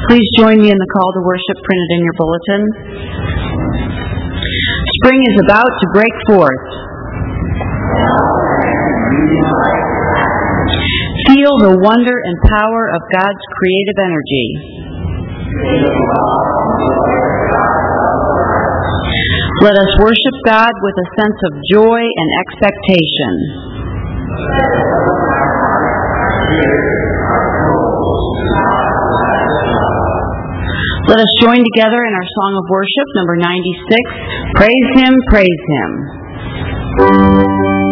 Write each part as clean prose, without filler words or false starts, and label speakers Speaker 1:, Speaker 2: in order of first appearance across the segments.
Speaker 1: Please join me in the call to worship printed in your bulletin. Spring is about to break forth. Feel the wonder and power of God's creative energy. Let us worship God with a sense of joy and expectation. Let us join together in our song of worship, number 96, Praise Him, Praise Him.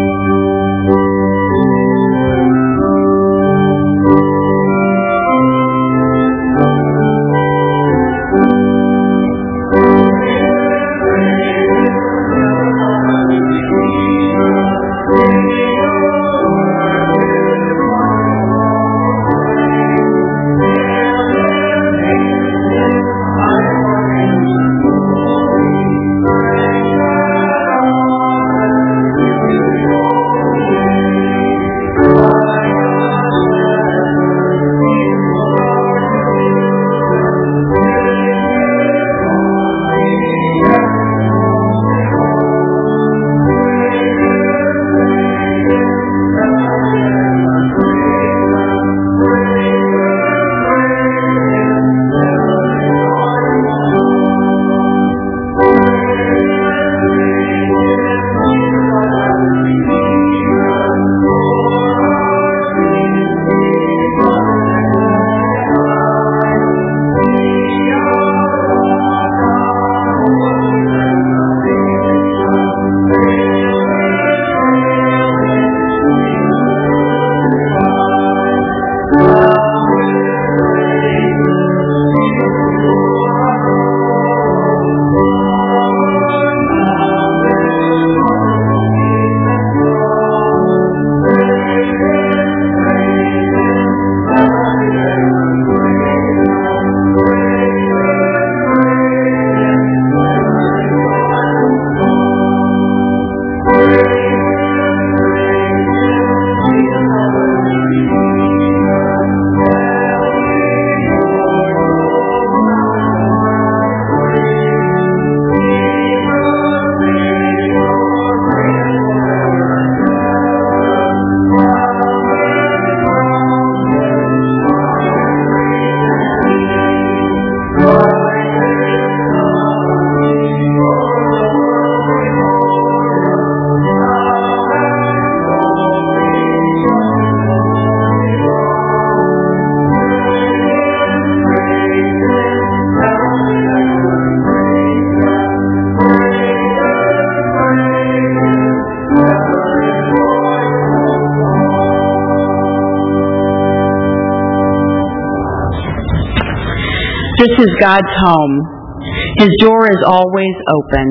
Speaker 1: This is God's home. His door is always open.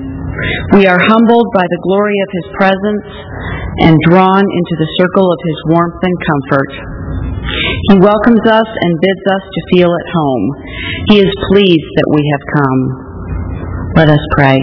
Speaker 1: We are humbled by the glory of His presence and drawn into the circle of His warmth and comfort. He welcomes us and bids us to feel at home. He is pleased that we have come. Let us pray.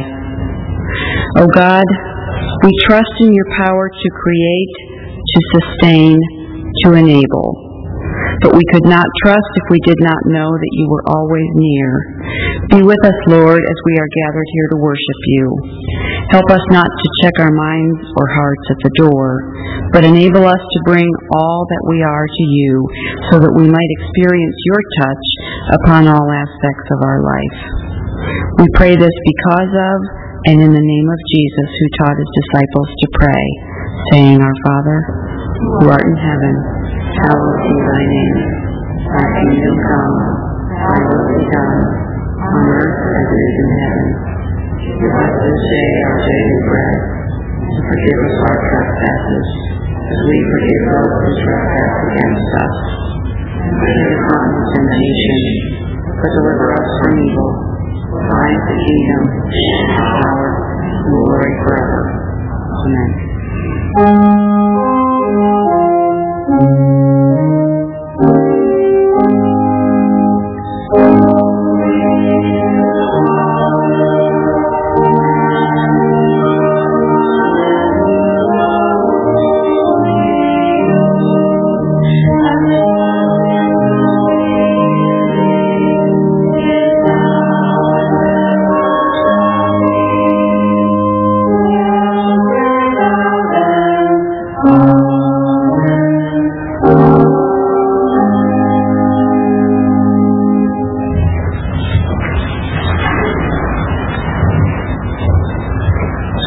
Speaker 1: O God, we trust in your power to create, to sustain, to enable. But we could not trust if we did not know that you were always near. Be with us, Lord, as we are gathered here to worship you. Help us not to check our minds or hearts at the door, but enable us to bring all that we are to you so that we might experience your touch upon all aspects of our life. We pray this because of and in the name of Jesus, who taught his disciples to pray, saying, Our Father, who art in heaven, hallowed be thy name. Thy kingdom come, thy will be done, on earth as it is in heaven. Give us this day our daily bread, and forgive us our trespasses, as we forgive those who trespass against us. And lead us not into temptation, but deliver us from evil. For thine is the kingdom, and the power, and the glory forever. Amen.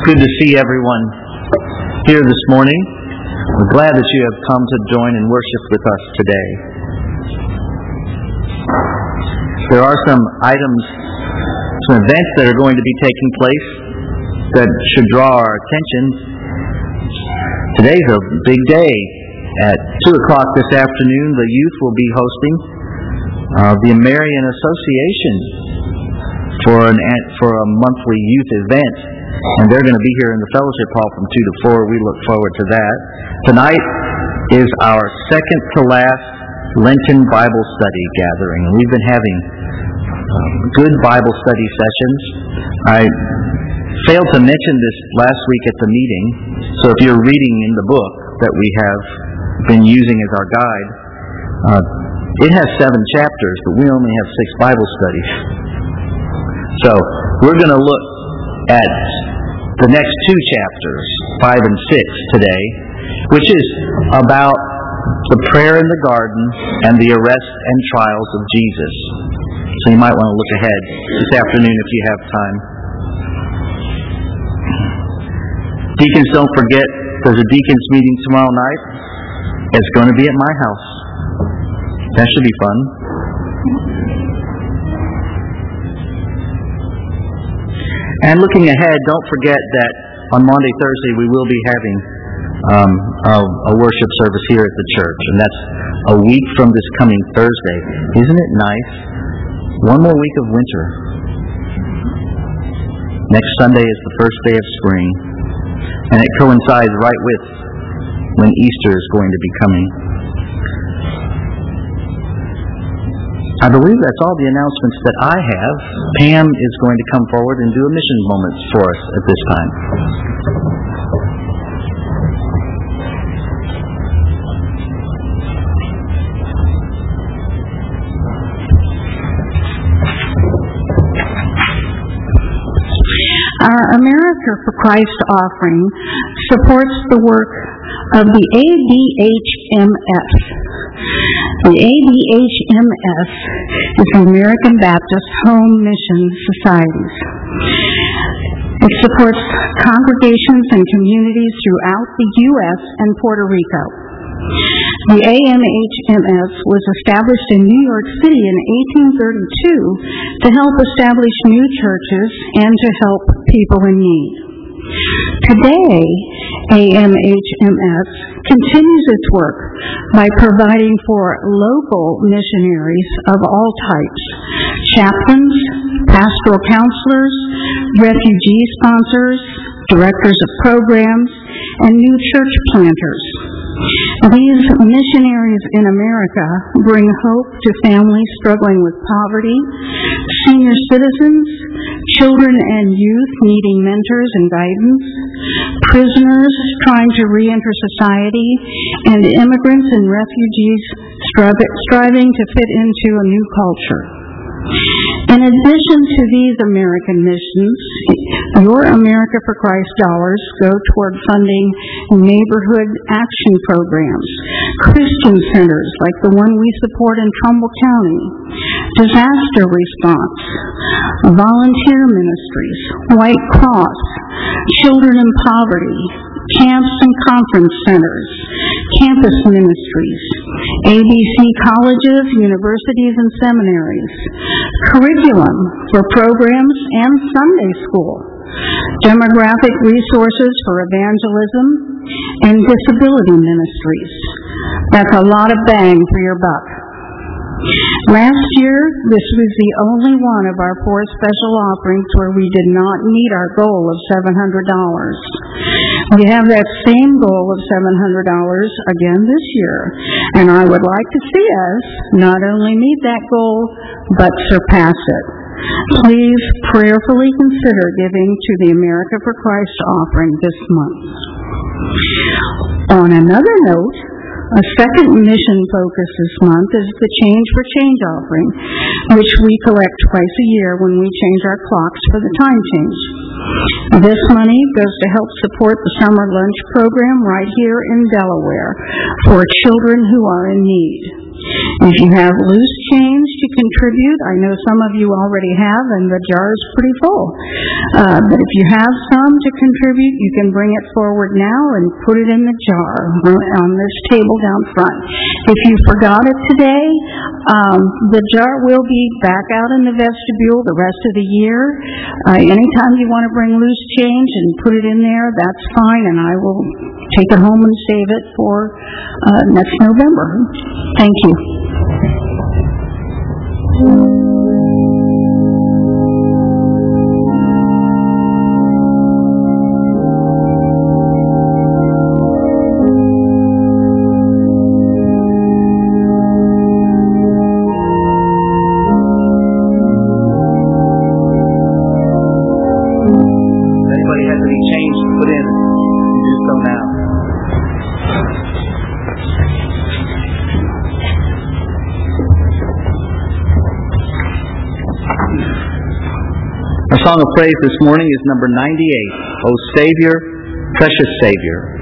Speaker 2: It's good to see everyone here this morning. We're glad that you have come to join and worship with us today. There are some items, some events that are going to be taking place that should draw our attention. Today's a big day. At 2 o'clock this afternoon, the youth will be hosting the American Association for a monthly youth event. And they're going to be here in the fellowship hall from 2 to 4. We look forward to that. Tonight is our second to last Lenten Bible study gathering. And we've been having good Bible study sessions. I failed to mention this last week at the meeting. So if you're reading in the book that we have been using as our guide, it has 7 chapters, but we only have 6 Bible studies. So we're going to look at the next 2 chapters, 5 and 6 today, which is about the prayer in the garden and the arrest and trials of Jesus. So you might want to look ahead this afternoon if you have time. Deacons, don't forget, there's a deacons meeting tomorrow night. It's going to be at my house. That should be fun. And looking ahead, don't forget that on Maundy, Thursday, we will be having a worship service here at the church. And that's a week from this coming Thursday. Isn't it nice? One more week of winter. Next Sunday is the first day of spring. And it coincides right with when Easter is going to be coming. I believe that's all the announcements that I have. Pam is going to come forward and do a mission moment for us at this time.
Speaker 3: Our America for Christ offering supports the work of the ABHMS. The ABHMS is the American Baptist Home Mission Societies. It supports congregations and communities throughout the U.S. and Puerto Rico. The AMHMS was established in New York City in 1832 to help establish new churches and to help people in need. Today, AMHMS continues its work by providing for local missionaries of all types, chaplains, pastoral counselors, refugee sponsors, directors of programs, and new church planters. These missionaries in America bring hope to families struggling with poverty, senior citizens, children and youth needing mentors and guidance, prisoners trying to re-enter society, and immigrants and refugees striving to fit into a new culture. In addition to these American missions, your America for Christ dollars go toward funding neighborhood action programs, Christian centers like the one we support in Trumbull County, disaster response, volunteer ministries, White Cross, children in poverty, camps and conference centers, campus ministries, ABC colleges, universities, and seminaries, curriculum for programs and Sunday school, demographic resources for evangelism, and disability ministries. That's a lot of bang for your buck. Last year, this was the only one of our 4 special offerings where we did not meet our goal of $700. We have that same goal of $700 again this year, and I would like to see us not only meet that goal, but surpass it. Please prayerfully consider giving to the America for Christ offering this month. On another note, a second mission focus this month is the Change for Change offering, which we collect twice a year when we change our clocks for the time change. This money goes to help support the summer lunch program right here in Delaware for children who are in need. If you have loose change, you contribute. I know some of you already have, and the jar is pretty full. But if you have some to contribute, you can bring it forward now and put it in the jar on this table down front. If you forgot it today, the jar will be back out in the vestibule the rest of the year. Anytime you want to bring loose change and put it in there, that's fine, and I will take it home and save it for next November. Thank you.
Speaker 2: Anybody has any change to put in, do so now. Our song of praise this morning is number 98, O Savior, Precious Savior.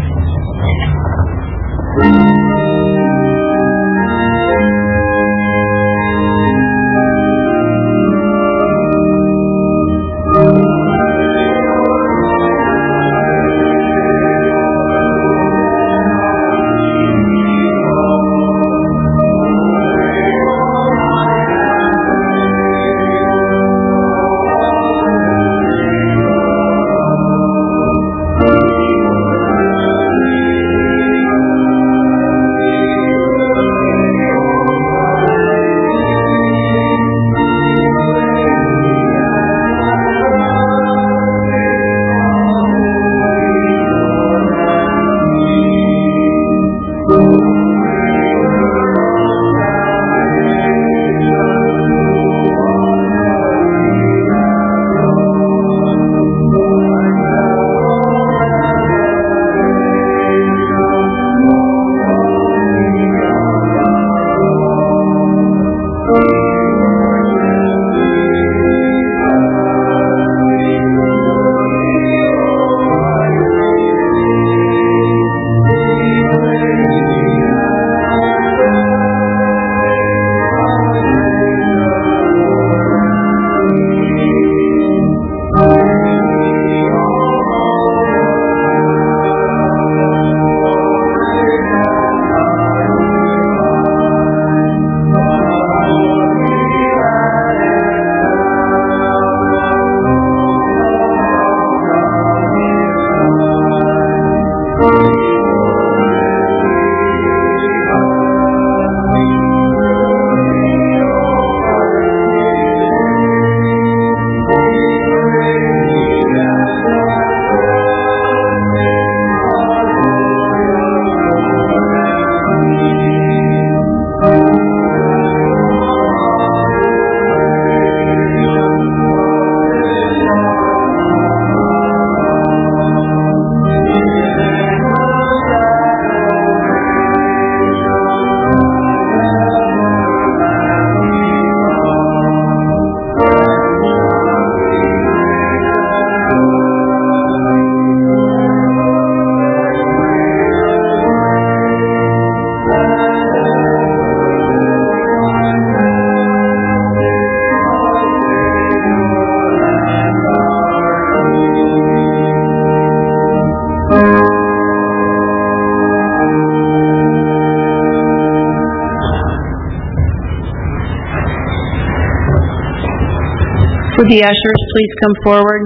Speaker 1: Would the ushers please come forward?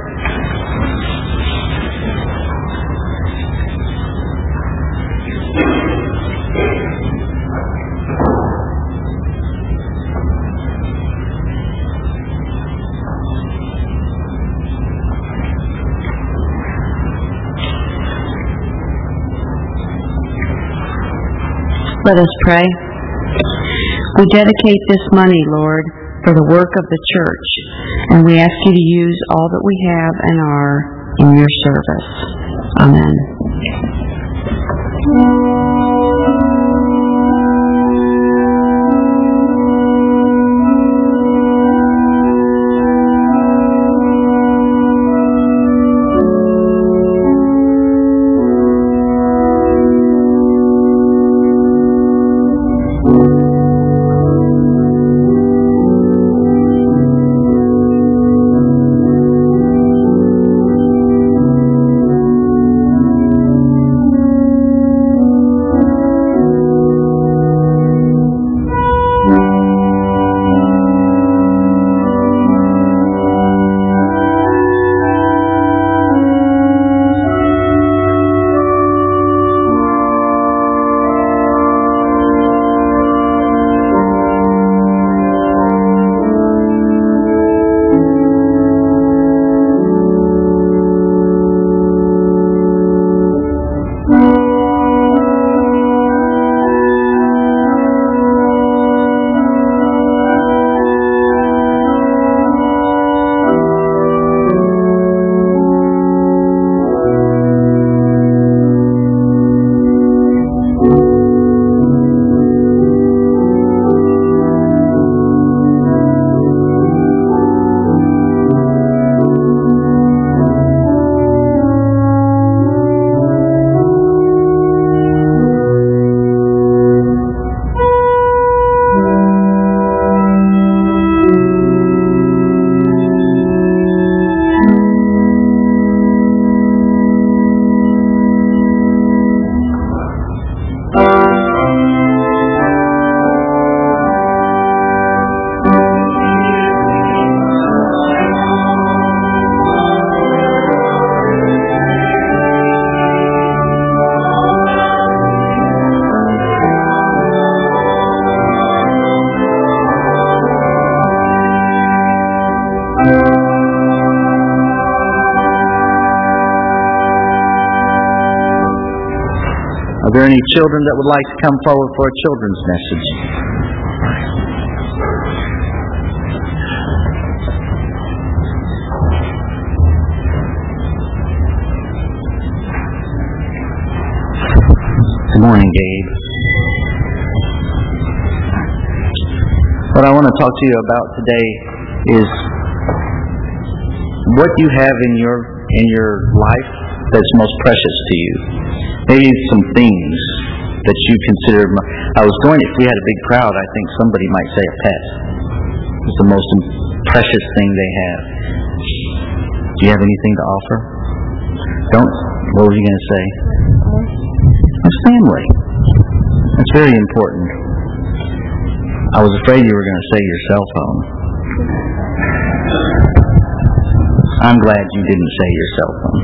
Speaker 1: Let us pray. We dedicate this money, Lord, for the work of the church, and we ask you to use all that we have and are in your service. Amen.
Speaker 2: there any children that would like to come forward for a children's message? Good morning, Gabe. What I want to talk to you about today is what you have in your life that's most precious to you. Maybe some things that you consider. If we had a big crowd, I think somebody might say a pet. It's the most precious thing they have. Do you have anything to offer? What were you going to say? It's family. That's very important. I was afraid you were going to say your cell phone. I'm glad you didn't say your cell phone.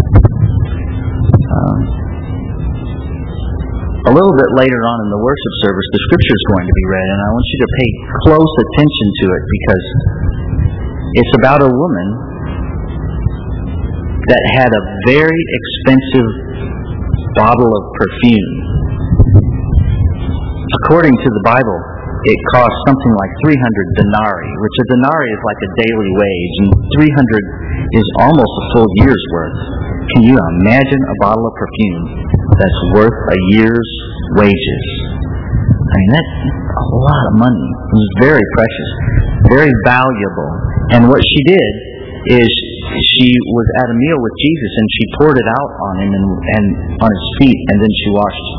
Speaker 2: A little bit later on in the worship service, the scripture is going to be read, and I want you to pay close attention to it because it's about a woman that had a very expensive bottle of perfume. According to the Bible, it cost something like 300 denarii, which a denarii is like a daily wage, and 300 is almost a full year's worth. Can you imagine a bottle of perfume that's worth a year's wages? I mean, that's a lot of money. It was very precious, very valuable. And what she did is she was at a meal with Jesus and she poured it out on him and on his feet, and then she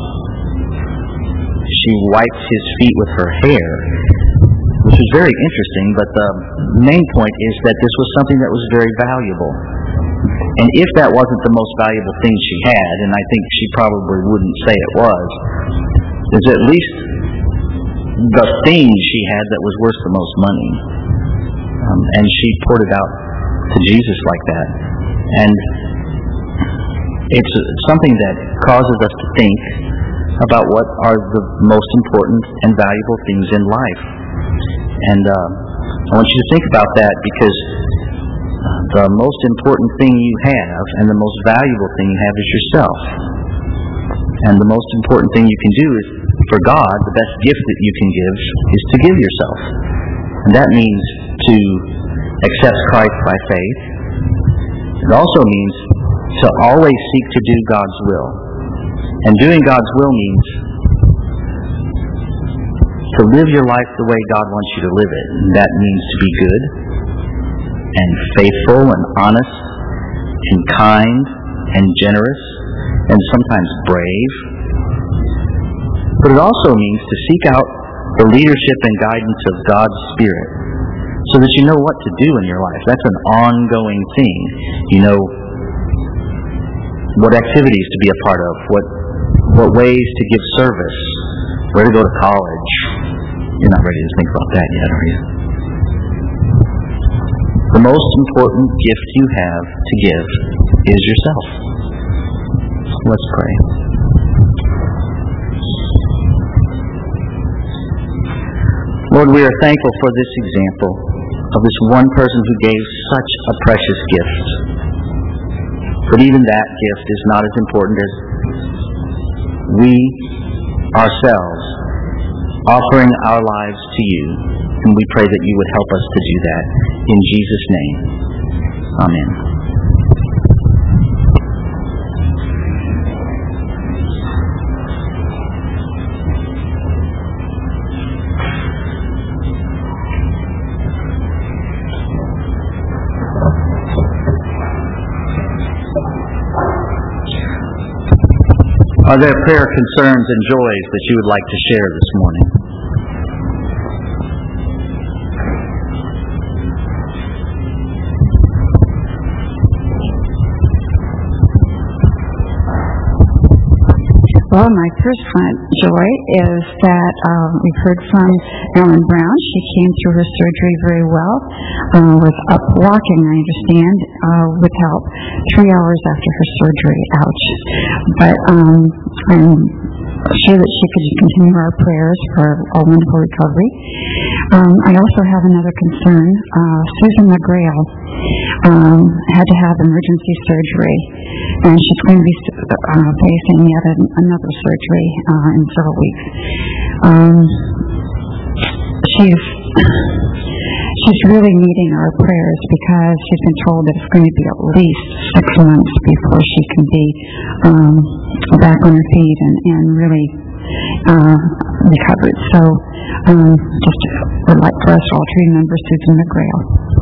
Speaker 2: wiped his feet with her hair, which was very interesting. But the main point is that this was something that was very valuable. And if that wasn't the most valuable thing she had, and I think she probably wouldn't say it was, is at least the thing she had that was worth the most money. And she poured it out to Jesus like that. And it's something that causes us to think about what are the most important and valuable things in life. And I want you to think about that, because the most important thing you have and the most valuable thing you have is yourself. And the most important thing you can do is, for God, the best gift that you can give is to give yourself. And that means to accept Christ by faith. It also means to always seek to do God's will. And doing God's will means to live your life the way God wants you to live it. And that means to be good and faithful and honest and kind and generous and sometimes brave. But it also means to seek out the leadership and guidance of God's Spirit so that you know what to do in your life. That's an ongoing thing. You know what activities to be a part of, what ways to give service, where to go to college. You're not ready to think about that yet, are you? The most important gift you have to give is yourself. Let's pray. Lord, we are thankful for this example of this one person who gave such a precious gift. But even that gift is not as important as we ourselves offering our lives to you. And we pray that you would help us to do that. In Jesus' name. Amen. Are there prayer concerns and joys that you would like to share this morning?
Speaker 3: Well, my first joy is that we've heard from Ellen Brown. She came through her surgery very well, was up walking, I understand, with help 3 hours after her surgery. Ouch. But I'm sure that she could continue our prayers for a wonderful recovery. I also have another concern. Susan McGrail had to have emergency surgery, and she's going to be facing yet another surgery in several weeks. She's really needing our prayers because she's been told that it's going to be at least 6 months before she can be back on her feet and really recovered. So just would like for us all to remember Susan McGrail.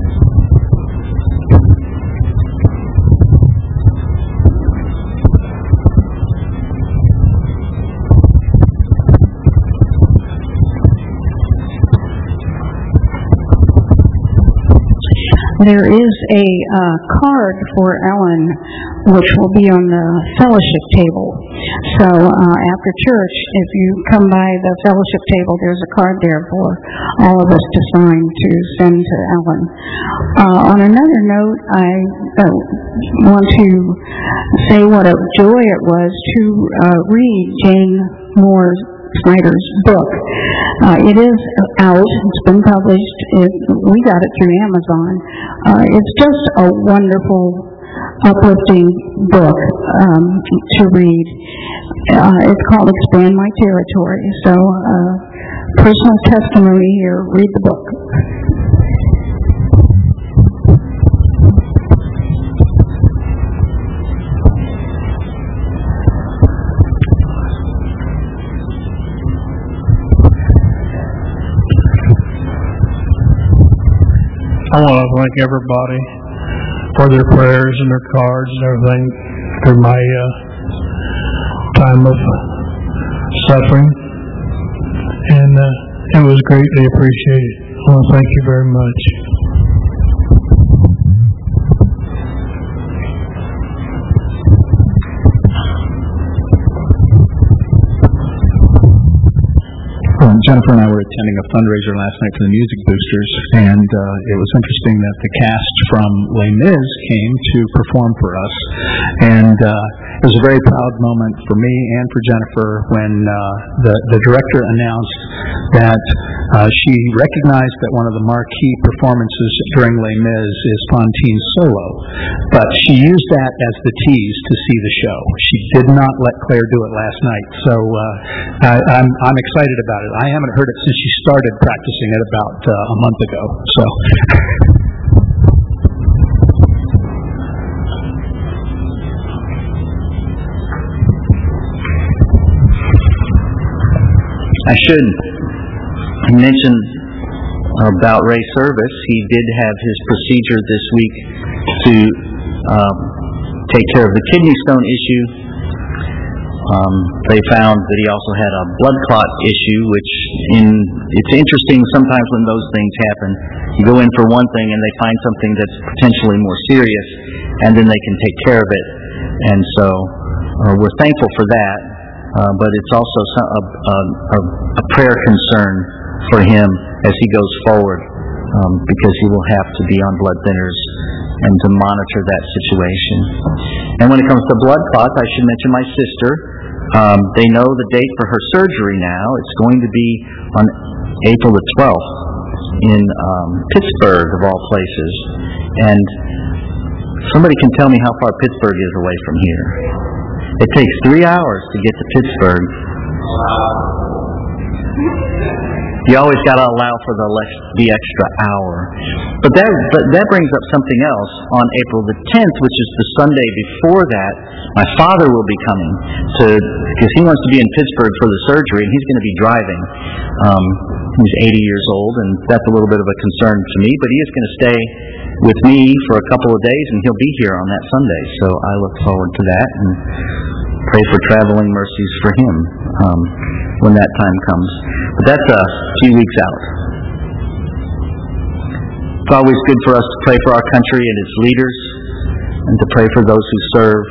Speaker 3: There is a card for Ellen, which will be on the fellowship table. So after church, if you come by the fellowship table, there's a card there for all of us to sign to send to Ellen. On another note, I want to say what a joy it was to read Jane Moore Snyder's book. It is out. It's been published. We got it through Amazon. It's just a wonderful, uplifting book to read. It's called Expand My Territory. So, personal testimony here. Read the book.
Speaker 4: I want to thank everybody for their prayers and their cards and everything through my time of suffering, and it was greatly appreciated. I want to thank you very much.
Speaker 5: Jennifer and I were attending a fundraiser last night for the Music Boosters, and it was interesting that the cast from Les Mis came to perform for us, and it was a very proud moment for me and for Jennifer when the director announced that she recognized that one of the marquee performances during Les Mis is Fontine's solo, but she used that as the tease to see the show. She did not let Claire do it last night, so I'm excited about it. I haven't heard it since she started practicing it about a month ago. So.
Speaker 2: I should mention about Ray Service. He did have his procedure this week to take care of the kidney stone issue. They found that he also had a blood clot issue, which it's interesting sometimes when those things happen. You go in for one thing and they find something that's potentially more serious, and then they can take care of it. And so we're thankful for that, but it's also a prayer concern for him as he goes forward, because he will have to be on blood thinners and to monitor that situation. And when it comes to blood clots, I should mention my sister. They know the date for her surgery now. It's going to be on April the 12th in Pittsburgh, of all places. And somebody can tell me how far Pittsburgh is away from here. It takes 3 hours to get to Pittsburgh. You always got to allow for the extra hour. But that brings up something else. On April the 10th, which is the Sunday before that, my father will be coming because he wants to be in Pittsburgh for the surgery, and he's going to be driving. He's 80 years old, and that's a little bit of a concern to me, but he is going to stay with me for a couple of days, and he'll be here on that Sunday. So I look forward to that and pray for traveling mercies for him when that time comes. But that's a few weeks out. It's always good for us to pray for our country and its leaders and to pray for those who serve.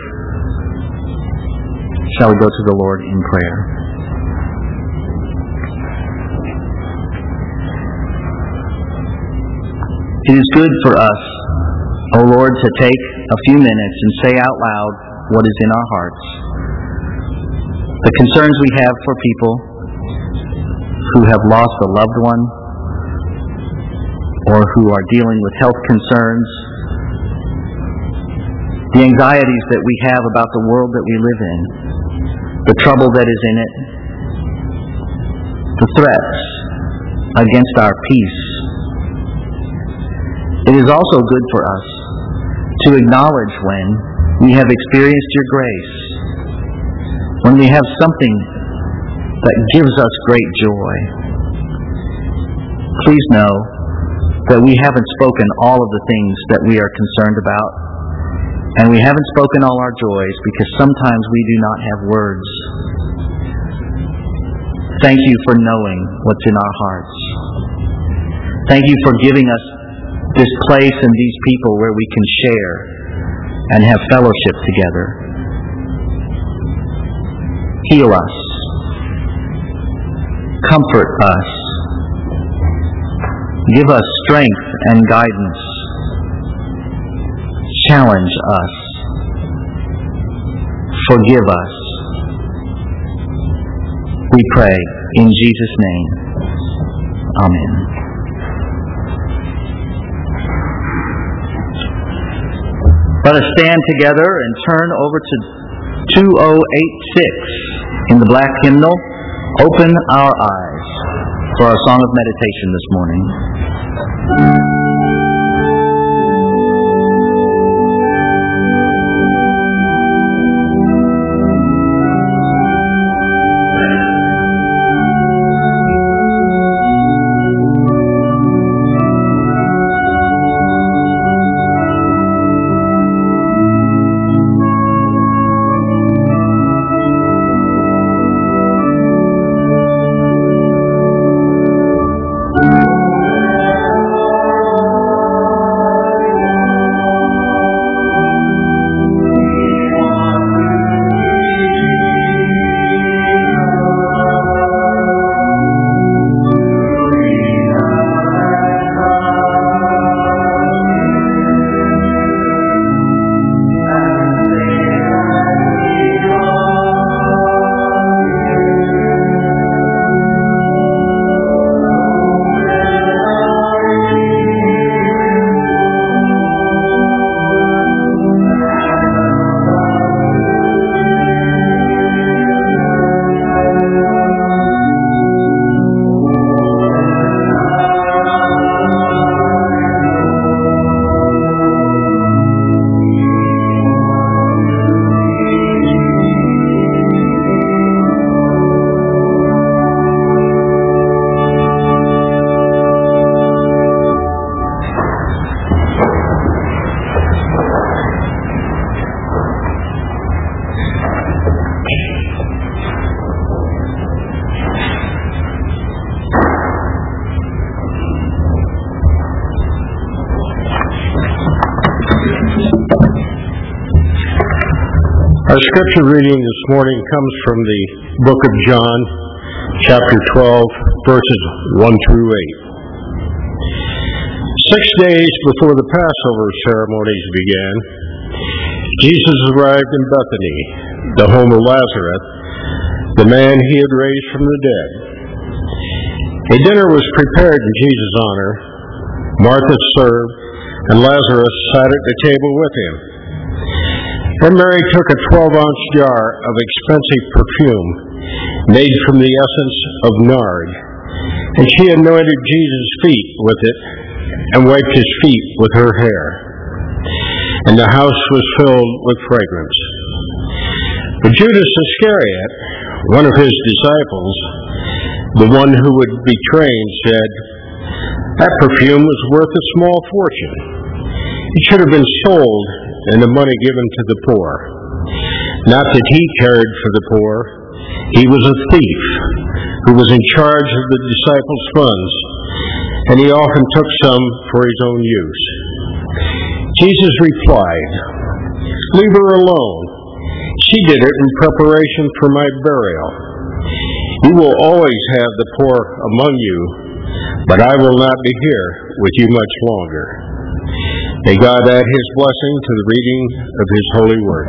Speaker 2: Shall we go to the Lord in prayer? It is good for us, O Lord, to take a few minutes and say out loud what is in our hearts. The concerns we have for people who have lost a loved one, or who are dealing with health concerns, the anxieties that we have about the world that we live in, the trouble that is in it, the threats against our peace. It is also good for us to acknowledge when we have experienced your grace, when we have something that gives us great joy. Please know that we haven't spoken all of the things that we are concerned about, and we haven't spoken all our joys because sometimes we do not have words. Thank you for knowing what's in our hearts. Thank you for giving us this place and these people where we can share and have fellowship together. Heal us. Comfort us. Give us strength and guidance. Challenge us. Forgive us. We pray in Jesus' name. Amen. Let us stand together and turn over to 2086 in the black hymnal, Open Our Eyes, for our song of meditation this morning.
Speaker 6: Our scripture reading this morning comes from the book of John, chapter 12, verses 1 through 8. 6 days before the Passover ceremonies began, Jesus arrived in Bethany, the home of Lazarus, the man he had raised from the dead. A dinner was prepared in Jesus' honor. Martha served, and Lazarus sat at the table with him. Then Mary took a 12-ounce jar of expensive perfume made from the essence of nard, and she anointed Jesus' feet with it and wiped his feet with her hair. And the house was filled with fragrance. But Judas Iscariot, one of his disciples, the one who would betray him, said, "That perfume was worth a small fortune. It should have been sold and the money given to the poor." Not that he cared for the poor. He was a thief who was in charge of the disciples' funds, and he often took some for his own use. Jesus replied, "Leave her alone. She did it in preparation for my burial. You will always have the poor among you, but I will not be here with you much longer." May God add his blessing to the reading of his holy word.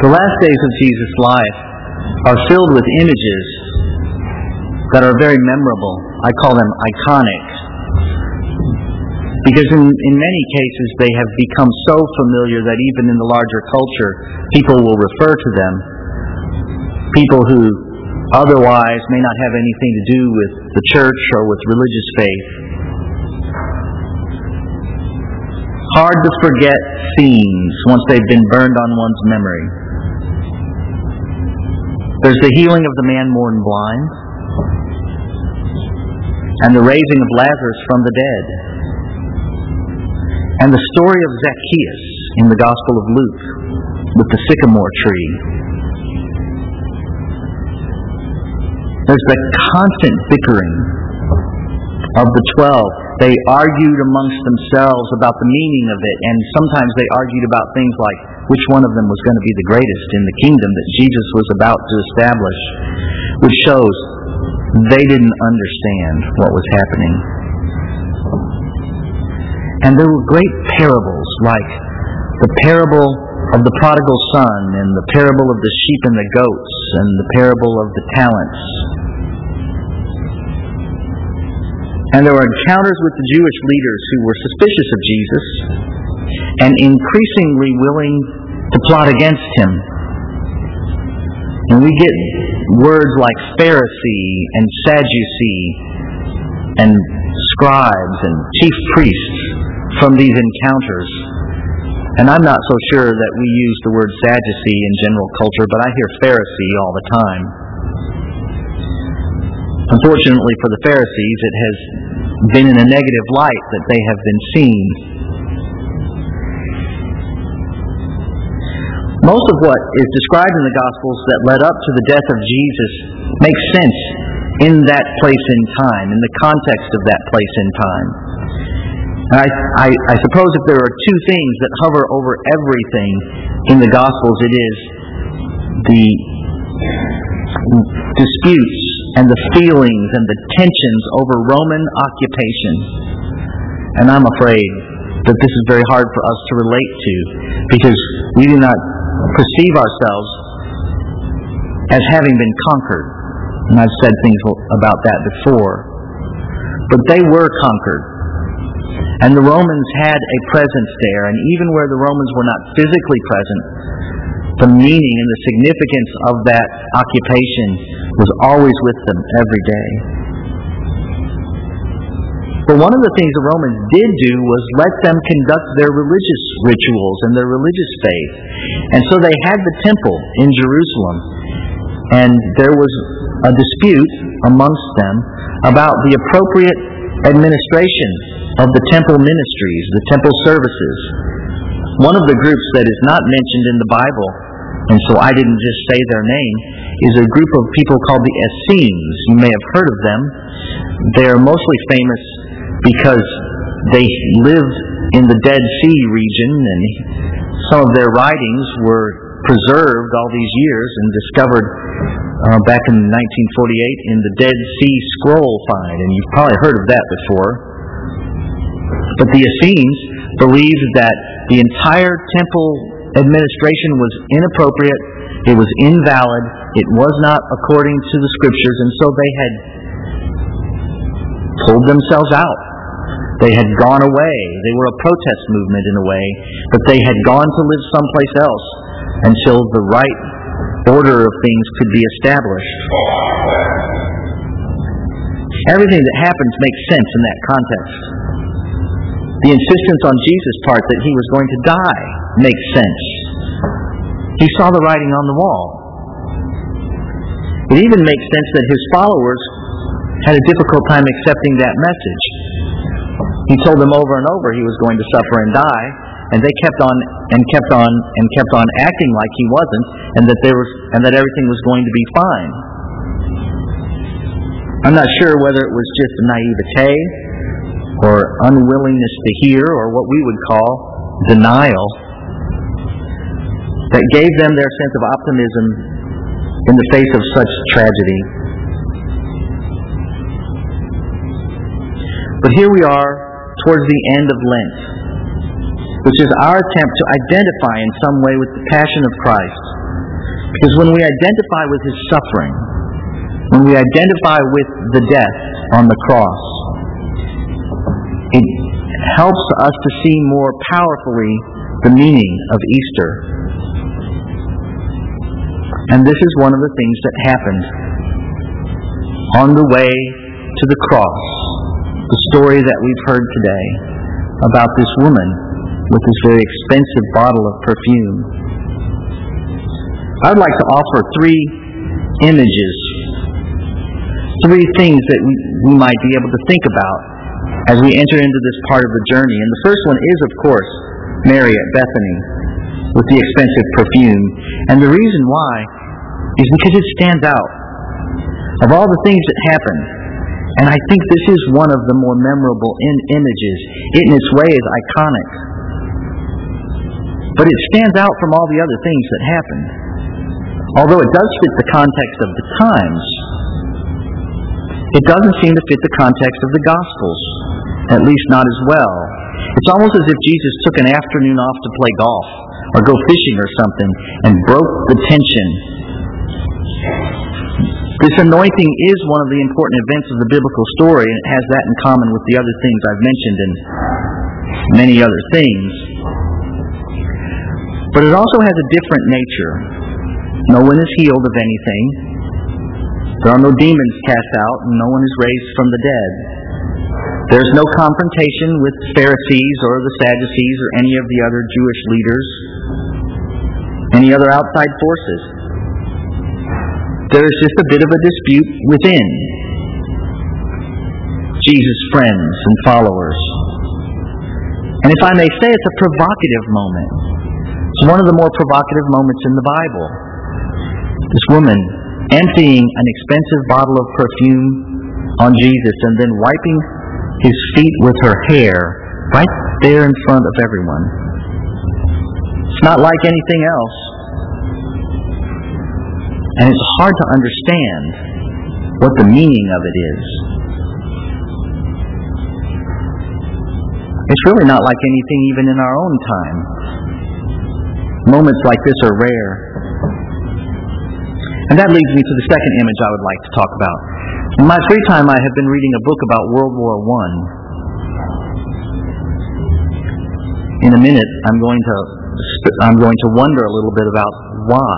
Speaker 2: The last days of Jesus' life are filled with images that are very memorable. I call them iconic. Because in many cases they have become so familiar that even in the larger culture, people will refer to them. People who otherwise may not have anything to do with the church or with religious faith. Hard to forget scenes once they've been burned on one's memory. There's the healing of the man born blind, and the raising of Lazarus from the dead, and the story of Zacchaeus in the Gospel of Luke with the sycamore tree. There's the constant bickering of the 12. They argued amongst themselves about the meaning of it, and sometimes they argued about things like which one of them was going to be the greatest in the kingdom that Jesus was about to establish, which shows they didn't understand what was happening. And there were great parables, like the parable of the prodigal son, and the parable of the sheep and the goats, and the parable of the talents. And there were encounters with the Jewish leaders who were suspicious of Jesus and increasingly willing to plot against him. And we get words like Pharisee and Sadducee and scribes and chief priests from these encounters. And I'm not so sure that we use the word Sadducee in general culture, but I hear Pharisee all the time. Unfortunately for the Pharisees, it has been in a negative light that they have been seen. Most of what is described in the Gospels that led up to the death of Jesus makes sense in that place in time, in the context of that place in time. And I suppose if there are two things that hover over everything in the Gospels, it is the disputes and the feelings and the tensions over Roman occupation. And I'm afraid that this is very hard for us to relate to, because we do not perceive ourselves as having been conquered. And I've said things about that before. But they were conquered. And the Romans had a presence there, and even where the Romans were not physically present, the meaning and the significance of that occupation was always with them every day. But one of the things the Romans did do was let them conduct their religious rituals and their religious faith. And so they had the temple in Jerusalem, and there was a dispute amongst them about the appropriate administration of the temple ministries, the temple services. One of the groups that is not mentioned in the Bible, and so I didn't just say their name, is a group of people called the Essenes. You may have heard of them. They are mostly famous because they lived in the Dead Sea region, and some of their writings were preserved all these years and discovered back in 1948 in the Dead Sea Scroll find, and you've probably heard of that before. But the Essenes believed that the entire temple administration was inappropriate, it was invalid, it was not according to the Scriptures, and so they had pulled themselves out. They had gone away. They were a protest movement in a way, but they had gone to live someplace else until the right order of things could be established. Everything that happens makes sense in that context. The insistence on Jesus' part that he was going to die makes sense. He saw the writing on the wall. It even makes sense that his followers had a difficult time accepting that message. He told them over and over he was going to suffer and die, and they kept on acting like he wasn't, and that everything was going to be fine. I'm not sure whether it was just naivete or unwillingness to hear, or what we would call denial, that gave them their sense of optimism in the face of such tragedy. But here we are towards the end of Lent, which is our attempt to identify in some way with the Passion of Christ. Because when we identify with His suffering, when we identify with the death on the cross, it helps us to see more powerfully the meaning of Easter. And this is one of the things that happened on the way to the cross. The story that we've heard today about this woman with this very expensive bottle of perfume. I would like to offer 3 images, 3 things that we might be able to think about as we enter into this part of the journey. And the first one is, of course, Mary at Bethany with the expensive perfume. And the reason why is because it stands out. Of all the things that happened, and I think this is one of the more memorable images. It in its way is iconic. But it stands out from all the other things that happened. Although it does fit the context of the times, it doesn't seem to fit the context of the Gospels, at least not as well. It's almost as if Jesus took an afternoon off to play golf or go fishing or something and broke the tension. This anointing is one of the important events of the biblical story, and it has that in common with the other things I've mentioned and many other things. But it also has a different nature. No one is healed of anything. There are no demons cast out, and no one is raised from the dead. There's no confrontation with the Pharisees or the Sadducees or any of the other Jewish leaders, any other outside forces. There is just a bit of a dispute within Jesus' friends and followers. And if I may say, it's a provocative moment. It's one of the more provocative moments in the Bible. This woman emptying an expensive bottle of perfume on Jesus and then wiping His feet with her hair right there in front of everyone. It's not like anything else. And it's hard to understand what the meaning of it is. It's really not like anything even in our own time. Moments like this are rare. And that leads me to the second image I would like to talk about. In my free time, I have been reading a book about World War I. In a minute, I'm going to wonder a little bit about why.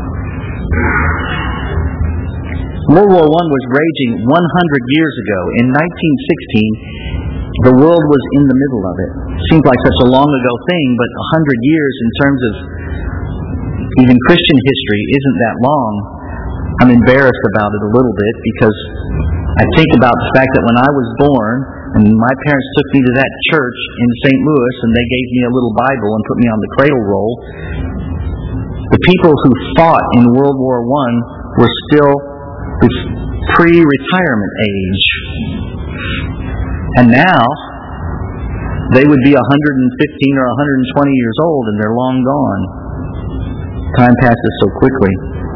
Speaker 2: World War I was raging 100 years ago. In 1916, the world was in the middle of it. Seems like such a long ago thing, but 100 years in terms of even Christian history isn't that long. I'm embarrassed about it a little bit because I think about the fact that when I was born, and my parents took me to that church in St. Louis, and they gave me a little Bible and put me on the cradle roll. The people who fought in World War I were still this pre-retirement age. And now, they would be 115 or 120 years old, and they're long gone. Time passes so quickly.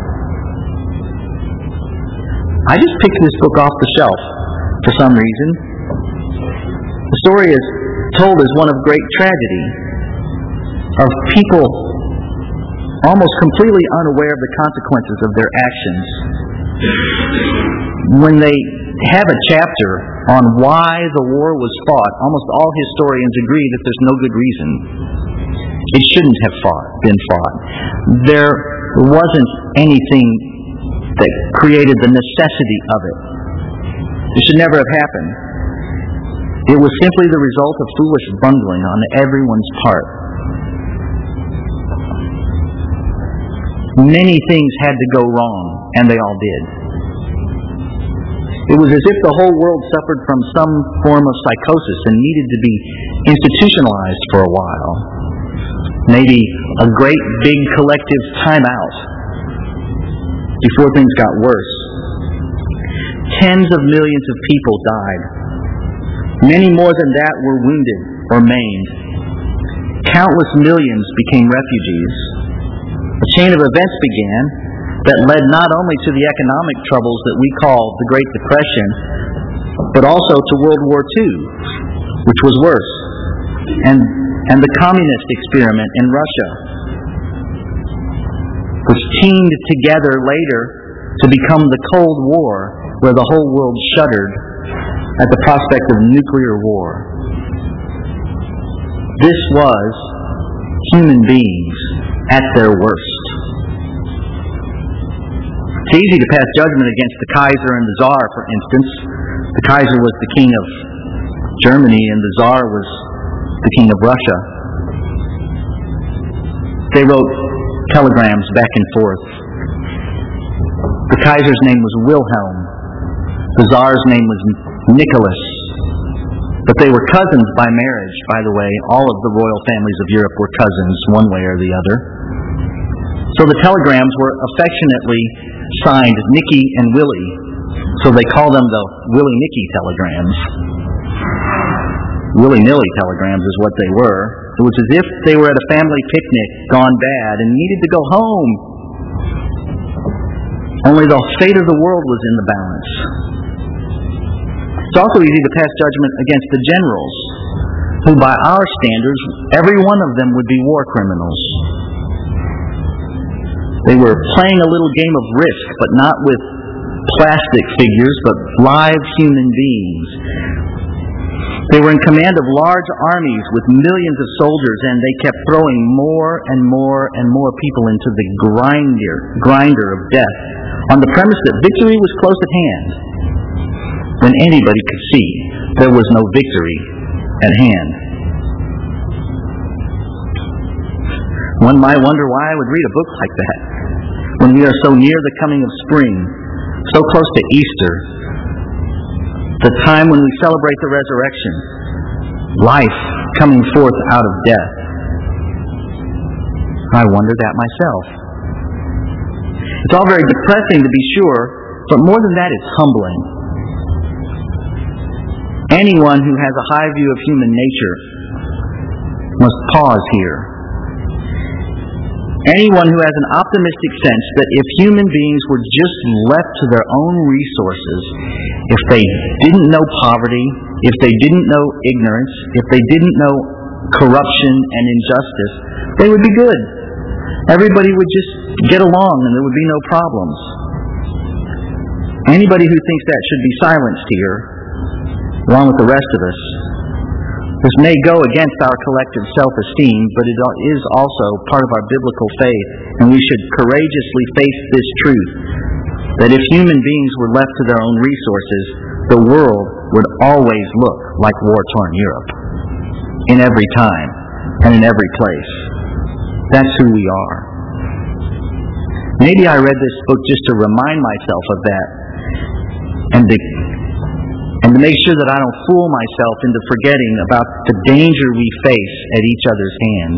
Speaker 2: I just picked this book off the shelf for some reason. The story is told as one of great tragedy, of people almost completely unaware of the consequences of their actions. When they have a chapter on why the war was fought, almost all historians agree that there's no good reason. It shouldn't have been fought. There wasn't anything that created the necessity of it. It should never have happened. It was simply the result of foolish bungling on everyone's part. Many things had to go wrong, and they all did. It was as if the whole world suffered from some form of psychosis and needed to be institutionalized for a while. Maybe a great big collective timeout before things got worse. Tens of millions of people died. Many more than that were wounded or maimed. Countless millions became refugees. A chain of events began that led not only to the economic troubles that we call the Great Depression, but also to World War II, which was worse, and the communist experiment in Russia. which teamed together later to become the Cold War, where the whole world shuddered at the prospect of nuclear war. This was human beings at their worst. It's easy to pass judgment against the Kaiser and the Tsar, for instance. The Kaiser was the king of Germany and the Tsar was the king of Russia. They wrote telegrams back and forth. The Kaiser's name was Wilhelm. The Tsar's name was Nicholas. But they were cousins by marriage, by the way. All of the royal families of Europe were cousins, one way or the other. So the telegrams were affectionately signed Nicky and Willie. So they call them the Willie-Nicky telegrams. Willy-nilly telegrams is what they were. It was as if they were at a family picnic gone bad and needed to go home. Only the fate of the world was in the balance. It's also easy to pass judgment against the generals, who by our standards, every one of them would be war criminals. They were playing a little game of Risk, but not with plastic figures, but live human beings. They were in command of large armies with millions of soldiers, and they kept throwing more and more and more people into the grinder of death, on the premise that victory was close at hand, when anybody could see there was no victory at hand. One might wonder why I would read a book like that, when we are so near the coming of spring, so close to Easter, the time when we celebrate the resurrection, life coming forth out of death. I wonder that myself. It's all very depressing, to be sure, but more than that, it's humbling. Anyone who has a high view of human nature must pause here. Anyone who has an optimistic sense that if human beings were just left to their own resources, if they didn't know poverty, if they didn't know ignorance, if they didn't know corruption and injustice, they would be good. Everybody would just get along and there would be no problems. Anybody who thinks that should be silenced here, along with the rest of us. This may go against our collective self-esteem, but it is also part of our biblical faith, and we should courageously face this truth, that if human beings were left to their own resources, the world would always look like war-torn Europe, in every time and in every place. That's who we are. Maybe I read this book just to remind myself of that, and to make sure that I don't fool myself into forgetting about the danger we face at each other's hands.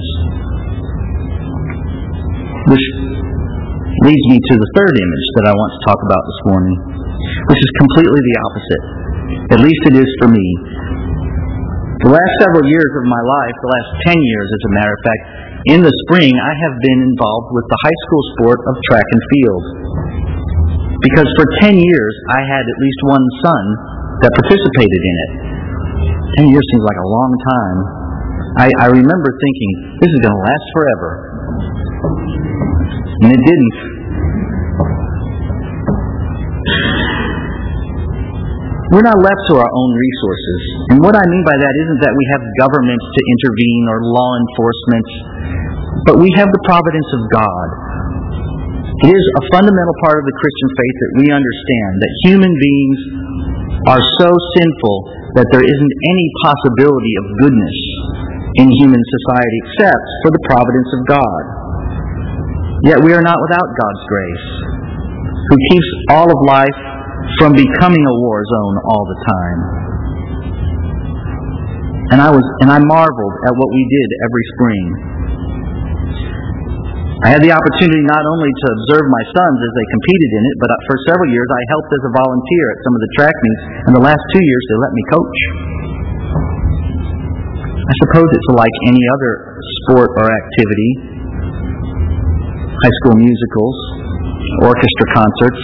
Speaker 2: Which leads me to the third image that I want to talk about this morning, which is completely the opposite. At least it is for me. The last several years of my life, the last 10 years as a matter of fact, in the spring I have been involved with the high school sport of track and field. Because for 10 years I had at least one son that participated in it. 10 years seems like a long time. I remember thinking, this is going to last forever. And it didn't. We're not left to our own resources. And what I mean by that isn't that we have governments to intervene or law enforcement, but we have the providence of God. It is a fundamental part of the Christian faith that we understand that human beings are so sinful that there isn't any possibility of goodness in human society except for the providence of God. Yet we are not without God's grace, who keeps all of life from becoming a war zone all the time. And I marveled at what we did every spring. I had the opportunity not only to observe my sons as they competed in it, but for several years I helped as a volunteer at some of the track meets, and the last 2 years they let me coach. I suppose it's like any other sport or activity, high school musicals, orchestra concerts,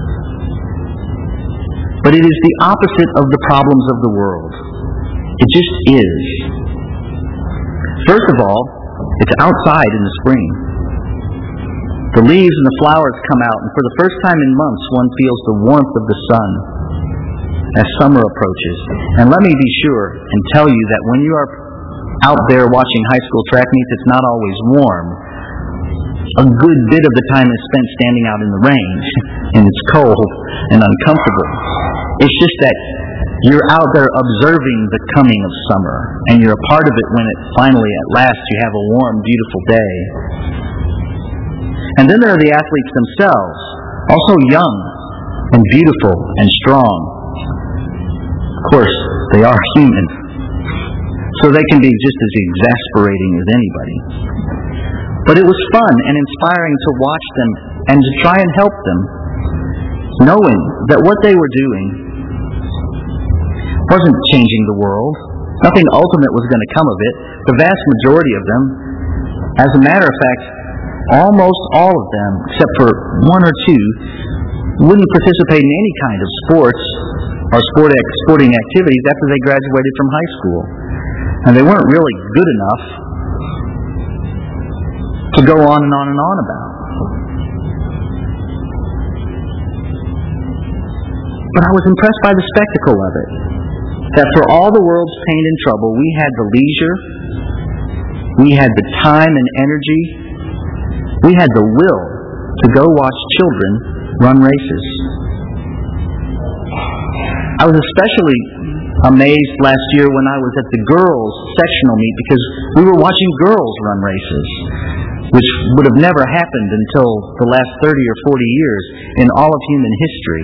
Speaker 2: but it is the opposite of the problems of the world. It just is. First of all, it's outside in the spring. The leaves and the flowers come out, and for the first time in months, one feels the warmth of the sun as summer approaches. And let me be sure and tell you that when you are out there watching high school track meets, it's not always warm. A good bit of the time is spent standing out in the rain, and it's cold and uncomfortable. It's just that you're out there observing the coming of summer, and you're a part of it when it finally, at last, you have a warm, beautiful day. And then there are the athletes themselves, also young and beautiful and strong. Of course, they are human, so they can be just as exasperating as anybody. But it was fun and inspiring to watch them and to try and help them, knowing that what they were doing wasn't changing the world. Nothing ultimate was going to come of it. The vast majority of them, as a matter of fact, almost all of them, except for one or two, wouldn't participate in any kind of sports or sporting activities after they graduated from high school. And they weren't really good enough to go on and on and on about. But I was impressed by the spectacle of it. That for all the world's pain and trouble, we had the leisure, we had the time and energy, we had the will to go watch children run races. I was especially amazed last year when I was at the girls' sectional meet because we were watching girls run races, which would have never happened until the last 30 or 40 years in all of human history.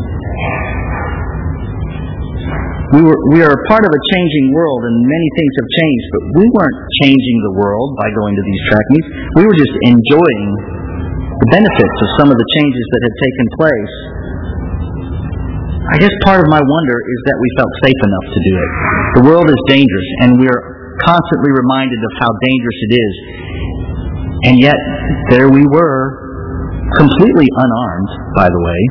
Speaker 2: We are a part of a changing world, and many things have changed, but we weren't changing the world by going to these track meets. We were just enjoying the benefits of some of the changes that had taken place. I guess part of my wonder is that we felt safe enough to do it. The world is dangerous, and we are constantly reminded of how dangerous it is. And yet, there we were, completely unarmed, by the way,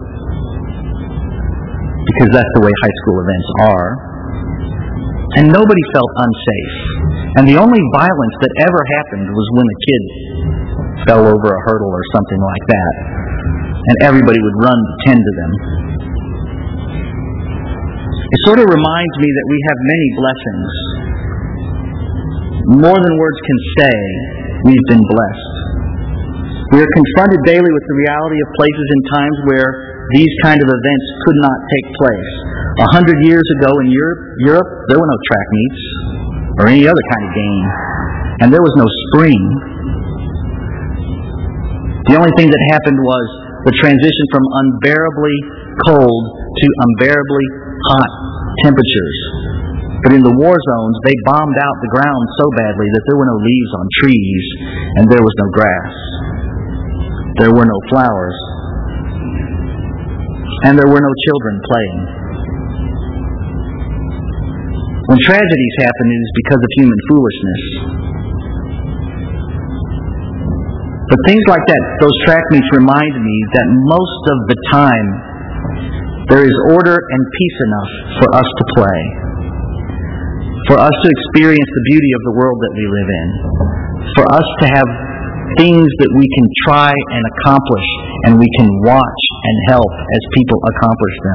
Speaker 2: because that's the way high school events are. And nobody felt unsafe. And the only violence that ever happened was when a kid fell over a hurdle or something like that. And everybody would run to tend to them. It sort of reminds me that we have many blessings. More than words can say, we've been blessed. We are confronted daily with the reality of places and times where these kind of events could not take place. 100 years ago in Europe, there were no track meets or any other kind of game. And there was no spring. The only thing that happened was the transition from unbearably cold to unbearably hot temperatures. But in the war zones, they bombed out the ground so badly that there were no leaves on trees and there was no grass. There were no flowers. And there were no children playing. When tragedies happen, it is because of human foolishness. But things like that, those track meets remind me that most of the time there is order and peace enough for us to play, for us to experience the beauty of the world that we live in, for us to have things that we can try and accomplish, and we can watch and help as people accomplish them.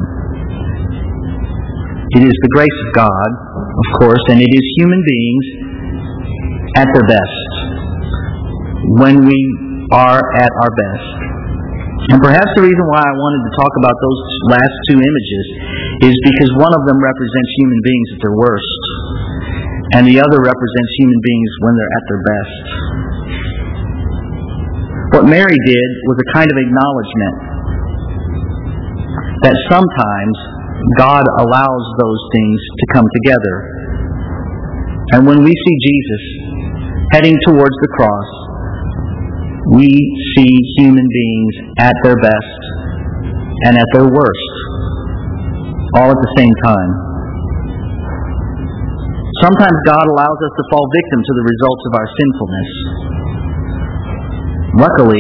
Speaker 2: It is the grace of God, of course, and it is human beings at their best, when we are at our best. And perhaps the reason why I wanted to talk about those last two images is because one of them represents human beings at their worst, and the other represents human beings when they're at their best. What Mary did was a kind of acknowledgement that sometimes God allows those things to come together. And when we see Jesus heading towards the cross, we see human beings at their best and at their worst, all at the same time. Sometimes God allows us to fall victim to the results of our sinfulness. Luckily,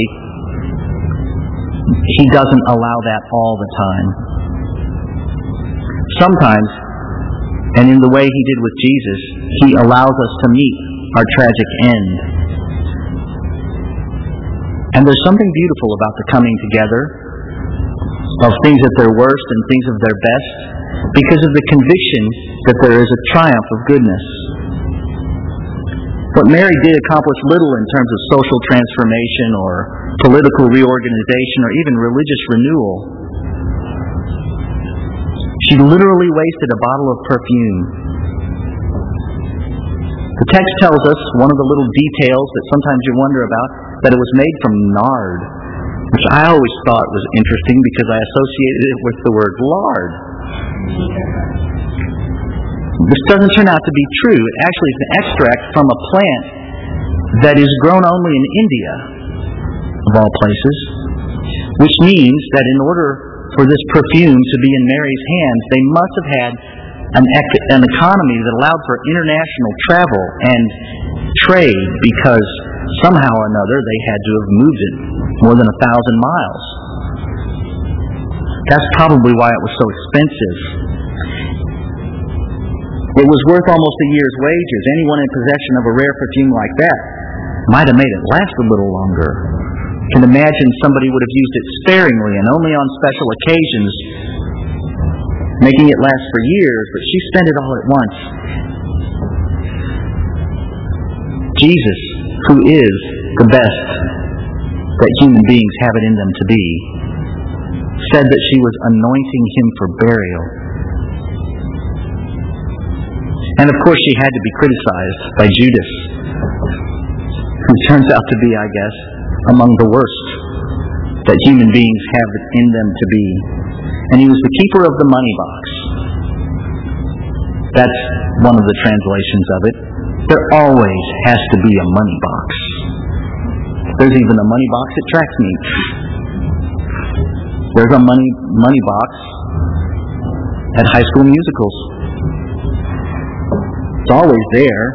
Speaker 2: He doesn't allow that all the time. Sometimes, and in the way He did with Jesus, He allows us to meet our tragic end. And there's something beautiful about the coming together of things at their worst and things of their best, because of the conviction that there is a triumph of goodness. What Mary did accomplished little in terms of social transformation or political reorganization or even religious renewal. She literally wasted a bottle of perfume. The text tells us, one of the little details that sometimes you wonder about, that it was made from nard, which I always thought was interesting because I associated it with the word lard. This doesn't turn out to be true. It actually is an extract from a plant that is grown only in India, of all places, which means that in order for this perfume to be in Mary's hands, they must have had an economy that allowed for international travel and trade, because somehow or another they had to have moved it more than 1,000 miles. That's probably why it was so expensive. It was worth almost a year's wages. Anyone in possession of a rare perfume like that might have made it last a little longer. You can imagine somebody would have used it sparingly and only on special occasions, making it last for years, but she spent it all at once. Jesus, who is the best that human beings have it in them to be, said that she was anointing him for burial. And of course she had to be criticized by Judas, who turns out to be, I guess, among the worst that human beings have it in them to be. And he was the keeper of the money box. That's one of the translations of it. There always has to be a money box. There's even a money box at track meets. There's a money box at High School Musicals. It's always there.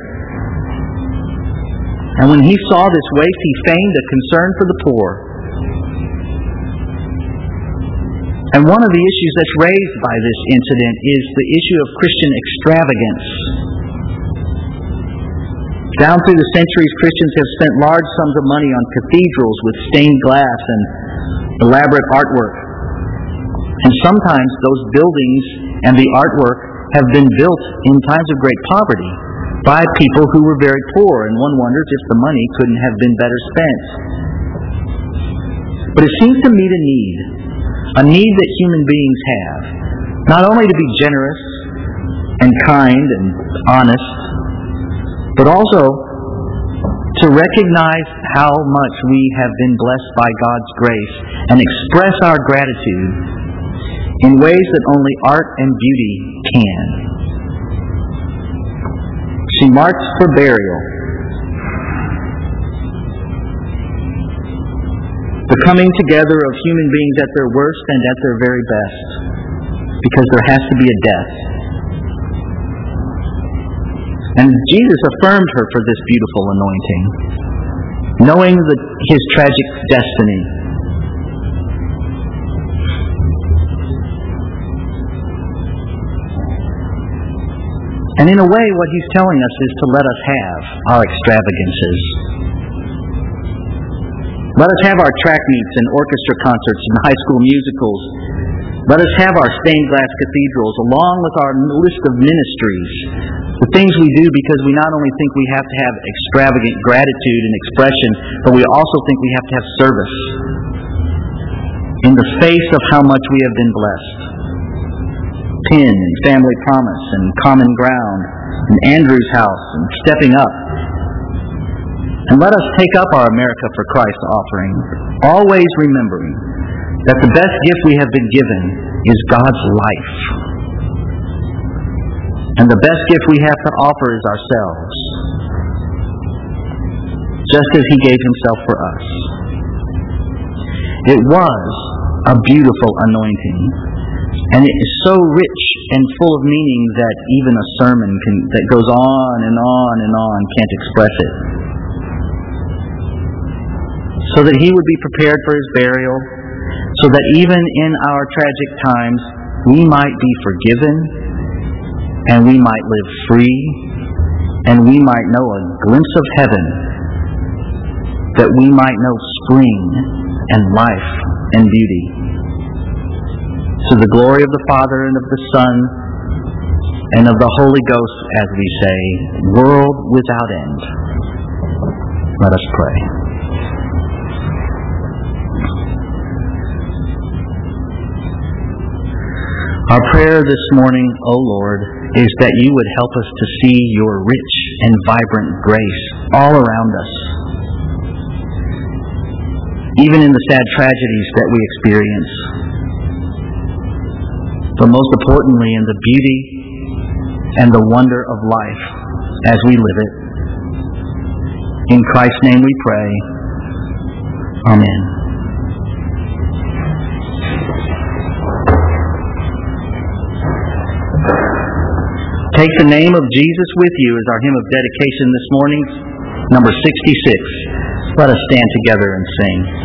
Speaker 2: And when he saw this waste, he feigned a concern for the poor. And one of the issues that's raised by this incident is the issue of Christian extravagance. Down through the centuries, Christians have spent large sums of money on cathedrals with stained glass and elaborate artwork. And sometimes those buildings and the artwork have been built in times of great poverty by people who were very poor, and one wonders if the money couldn't have been better spent. But it seems to meet a need that human beings have, not only to be generous and kind and honest, but also to recognize how much we have been blessed by God's grace and express our gratitude in ways that only art and beauty can. She marched for burial. The coming together of human beings at their worst and at their very best, because there has to be a death. And Jesus affirmed her for this beautiful anointing, knowing his tragic destiny. And in a way, what he's telling us is to let us have our extravagances. Let us have our track meets and orchestra concerts and high school musicals. Let us have our stained glass cathedrals, along with our list of ministries. The things we do because we not only think we have to have extravagant gratitude and expression, but we also think we have to have service in the face of how much we have been blessed. PIN and Family Promise and Common Ground and Andrew's House and Stepping Up. And let us take up our America for Christ offering, always remembering that the best gift we have been given is God's life. And the best gift we have to offer is ourselves, just as He gave Himself for us. It was a beautiful anointing, and it is so rich and full of meaning that even a sermon that goes on and on and on can't express it. So that He would be prepared for His burial, so that even in our tragic times we might be forgiven, and we might live free, and we might know a glimpse of heaven that we might know spring and life and beauty. To the glory of the Father and of the Son and of the Holy Ghost, as we say, world without end. Let us pray. Our prayer this morning, O Lord, is that you would help us to see your rich and vibrant grace all around us, even in the sad tragedies that we experience, but most importantly in the beauty and the wonder of life as we live it. In Christ's name we pray. Amen. Take the name of Jesus with you as our hymn of dedication this morning, number 66. Let us stand together and sing.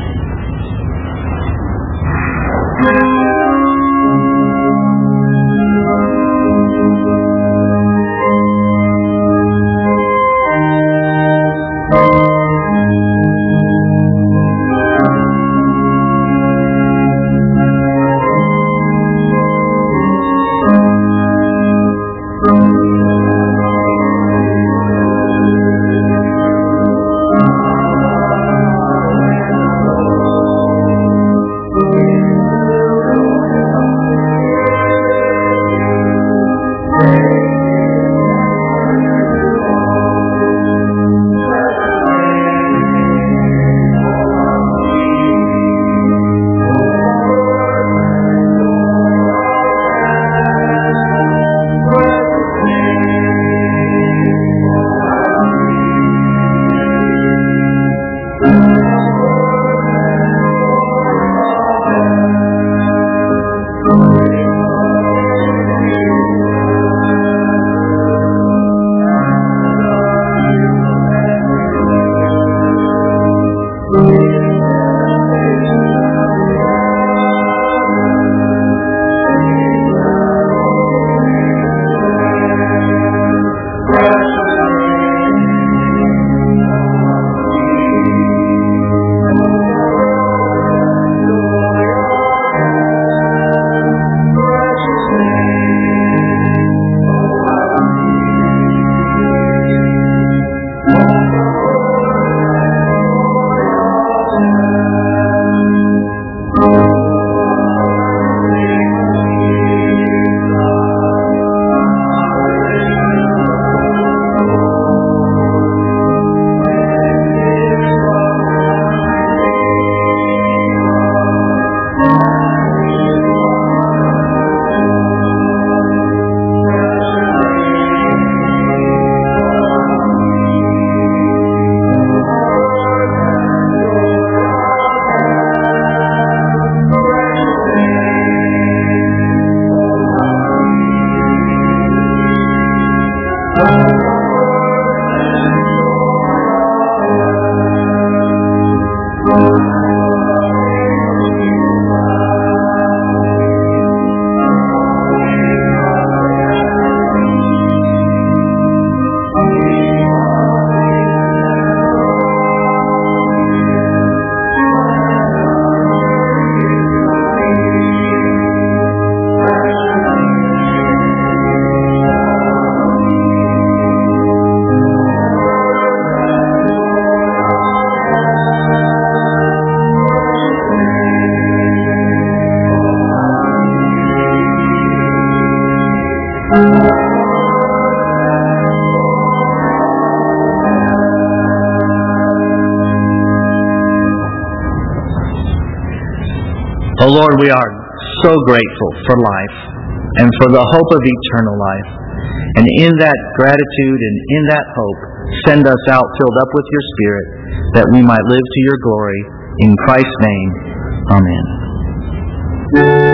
Speaker 2: O Lord, we are so grateful for life and for the hope of eternal life. And in that gratitude and in that hope, send us out filled up with your Spirit, that we might live to your glory. In Christ's name, amen.